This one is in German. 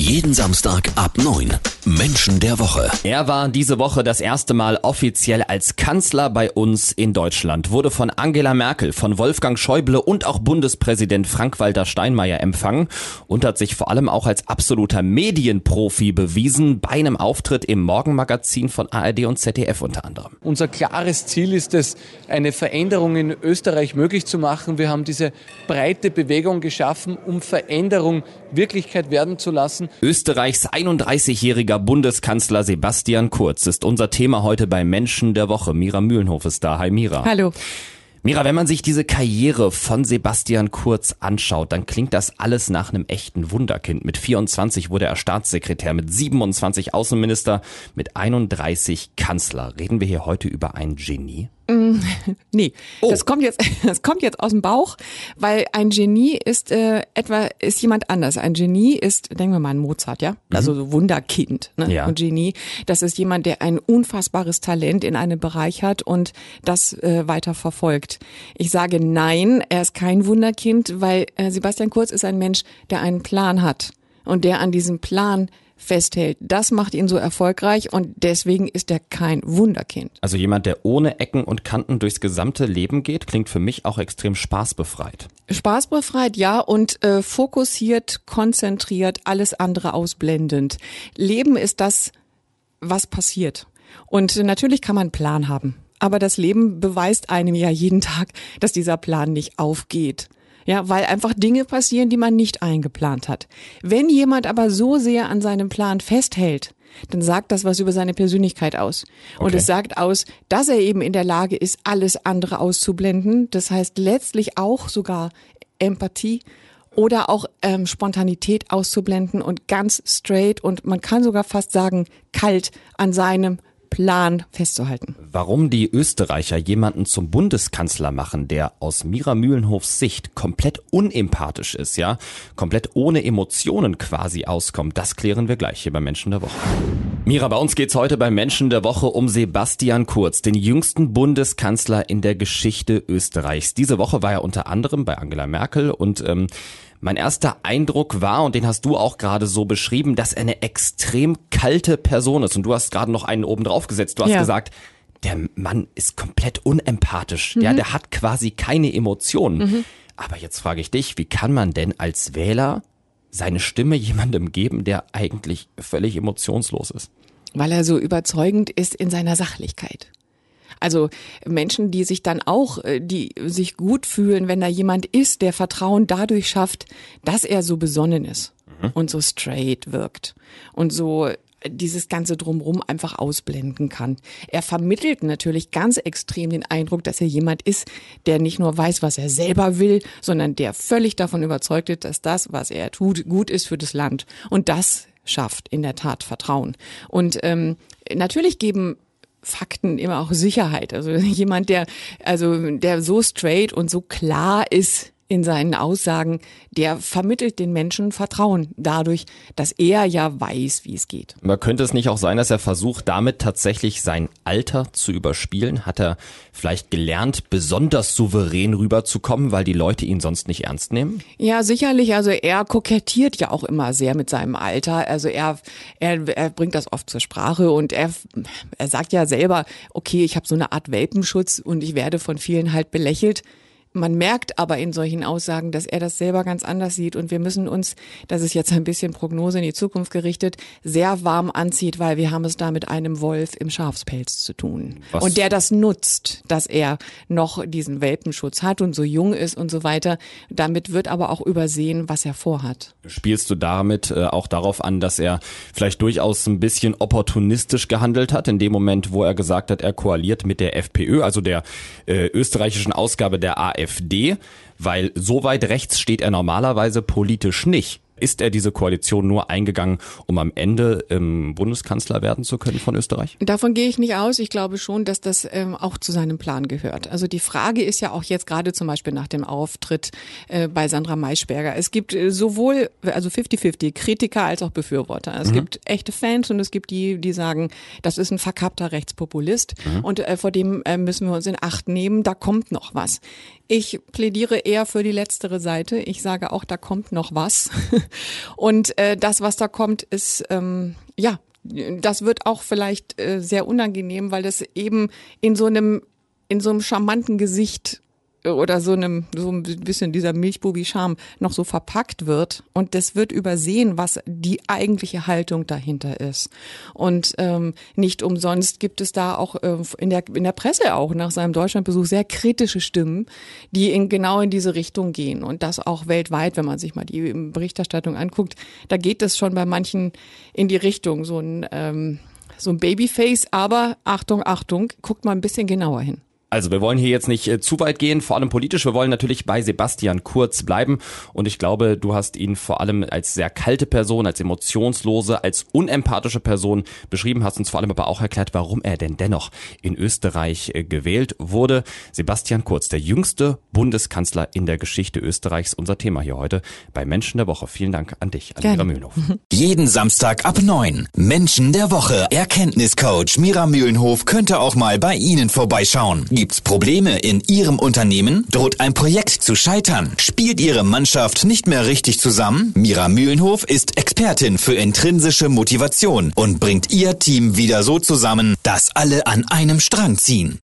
Jeden Samstag ab 9. Menschen der Woche. Er war diese Woche das erste Mal offiziell als Kanzler bei uns in Deutschland, wurde von Angela Merkel, von Wolfgang Schäuble und auch Bundespräsident Frank-Walter Steinmeier empfangen und hat sich vor allem auch als absoluter Medienprofi bewiesen, bei einem Auftritt im Morgenmagazin von ARD und ZDF unter anderem. Unser klares Ziel ist es, eine Veränderung in Österreich möglich zu machen. Wir haben diese breite Bewegung geschaffen, um Veränderung Wirklichkeit werden zu lassen. Österreichs 31-jähriger Bundeskanzler Sebastian Kurz ist unser Thema heute bei Menschen der Woche. Mira Mühlenhof ist da. Hi Mira. Hallo. Mira, wenn man sich diese Karriere von Sebastian Kurz anschaut, dann klingt das alles nach einem echten Wunderkind. Mit 24 wurde er Staatssekretär, mit 27 Außenminister, mit 31 Kanzler. Reden wir hier heute über ein Genie? Nee, Oh. das kommt jetzt aus dem Bauch, weil ein Genie ist jemand anders. Ein Genie ist, denken wir mal an Mozart, ja? Also so Wunderkind, ne? Ja. Und Genie, das ist jemand, der ein unfassbares Talent in einem Bereich hat und das weiter verfolgt. Ich sage nein, er ist kein Wunderkind, weil Sebastian Kurz ist ein Mensch, der einen Plan hat und der an diesem Plan festhält. Das macht ihn so erfolgreich und deswegen ist er kein Wunderkind. Also jemand, der ohne Ecken und Kanten durchs gesamte Leben geht, klingt für mich auch extrem spaßbefreit. Spaßbefreit, ja, und fokussiert, konzentriert, alles andere ausblendend. Leben ist das, was passiert. Und natürlich kann man einen Plan haben. Aber das Leben beweist einem ja jeden Tag, dass dieser Plan nicht aufgeht. Ja, weil einfach Dinge passieren, die man nicht eingeplant hat. Wenn jemand aber so sehr an seinem Plan festhält, dann sagt das was über seine Persönlichkeit aus. Und Okay. es sagt aus, dass er eben in der Lage ist, alles andere auszublenden. Das heißt letztlich auch sogar Empathie oder auch Spontanität auszublenden und ganz straight und man kann sogar fast sagen, kalt an seinem Plan festzuhalten. Warum die Österreicher jemanden zum Bundeskanzler machen, der aus Mira Mühlenhofs Sicht komplett unempathisch ist, ja, komplett ohne Emotionen quasi auskommt, das klären wir gleich hier bei Menschen der Woche. Mira, bei uns geht's heute bei Menschen der Woche um Sebastian Kurz, den jüngsten Bundeskanzler in der Geschichte Österreichs. Diese Woche war er unter anderem bei Angela Merkel und mein erster Eindruck war, und den hast du auch gerade so beschrieben, dass er eine extrem kalte Person ist. Und du hast gerade noch einen oben drauf gesetzt. Du hast gesagt, der Mann ist komplett unempathisch. Ja, der hat quasi keine Emotionen. Aber jetzt frage ich dich, wie kann man denn als Wähler seine Stimme jemandem geben, der eigentlich völlig emotionslos ist? Weil er so überzeugend ist in seiner Sachlichkeit. Also Menschen, die sich dann auch, die sich gut fühlen, wenn da jemand ist, der Vertrauen dadurch schafft, dass er so besonnen ist und so straight wirkt und so dieses ganze Drumherum einfach ausblenden kann. Er vermittelt natürlich ganz extrem den Eindruck, dass er jemand ist, der nicht nur weiß, was er selber will, sondern der völlig davon überzeugt ist, dass das, was er tut, gut ist für das Land. Und das schafft in der Tat Vertrauen. Und natürlich geben Fakten immer auch Sicherheit. Also jemand, der so straight und so klar ist in seinen Aussagen, der vermittelt den Menschen Vertrauen dadurch, dass er ja weiß, wie es geht. Aber könnte es nicht auch sein, dass er versucht, damit tatsächlich sein Alter zu überspielen? Hat er vielleicht gelernt, besonders souverän rüberzukommen, weil die Leute ihn sonst nicht ernst nehmen? Ja, sicherlich. Also er kokettiert ja auch immer sehr mit seinem Alter. Also er bringt das oft zur Sprache und er sagt ja selber, okay, ich habe so eine Art Welpenschutz und ich werde von vielen halt belächelt. Man merkt aber in solchen Aussagen, dass er das selber ganz anders sieht und wir müssen uns, das ist jetzt ein bisschen Prognose in die Zukunft gerichtet, sehr warm anzieht, weil wir haben es da mit einem Wolf im Schafspelz zu tun. Was? Und der das nutzt, dass er noch diesen Welpenschutz hat und so jung ist und so weiter. Damit wird aber auch übersehen, was er vorhat. Spielst du damit auch darauf an, dass er vielleicht durchaus ein bisschen opportunistisch gehandelt hat, in dem Moment, wo er gesagt hat, er koaliert mit der FPÖ, also der österreichischen Ausgabe der AfD, weil so weit rechts steht er normalerweise politisch nicht. Ist er diese Koalition nur eingegangen, um am Ende Bundeskanzler werden zu können von Österreich? Davon gehe ich nicht aus. Ich glaube schon, dass das auch zu seinem Plan gehört. Also die Frage ist ja auch jetzt gerade zum Beispiel nach dem Auftritt bei Sandra Maischberger. Es gibt sowohl, also 50-50, Kritiker als auch Befürworter. Es gibt echte Fans und es gibt die, die sagen, das ist ein verkappter Rechtspopulist und vor dem müssen wir uns in Acht nehmen, da kommt noch was. Ich plädiere eher für die letztere Seite. Ich sage auch, da kommt noch was. Und das, was da kommt, ist, das wird auch vielleicht sehr unangenehm, weil das eben in so einem charmanten Gesicht oder so ein bisschen dieser Milchbubi-Charme noch so verpackt wird und das wird übersehen, was die eigentliche Haltung dahinter ist. Und nicht umsonst gibt es da auch in der Presse auch nach seinem Deutschlandbesuch sehr kritische Stimmen, die genau in diese Richtung gehen und das auch weltweit, wenn man sich mal die Berichterstattung anguckt, da geht es schon bei manchen in die Richtung, so ein Babyface, aber Achtung, guckt mal ein bisschen genauer hin. Also wir wollen hier jetzt nicht zu weit gehen, vor allem politisch. Wir wollen natürlich bei Sebastian Kurz bleiben. Und ich glaube, du hast ihn vor allem als sehr kalte Person, als emotionslose, als unempathische Person beschrieben, hast uns vor allem aber auch erklärt, warum er denn dennoch in Österreich gewählt wurde. Sebastian Kurz, der jüngste Bundeskanzler in der Geschichte Österreichs, unser Thema hier heute bei Menschen der Woche. Vielen Dank an dich, an Mira Mühlenhof. Jeden Samstag ab 9. Menschen der Woche. Erkenntniscoach Mira Mühlenhof könnte auch mal bei Ihnen vorbeischauen. Gibt's Probleme in Ihrem Unternehmen? Droht ein Projekt zu scheitern? Spielt Ihre Mannschaft nicht mehr richtig zusammen? Mira Mühlenhof ist Expertin für intrinsische Motivation und bringt Ihr Team wieder so zusammen, dass alle an einem Strang ziehen.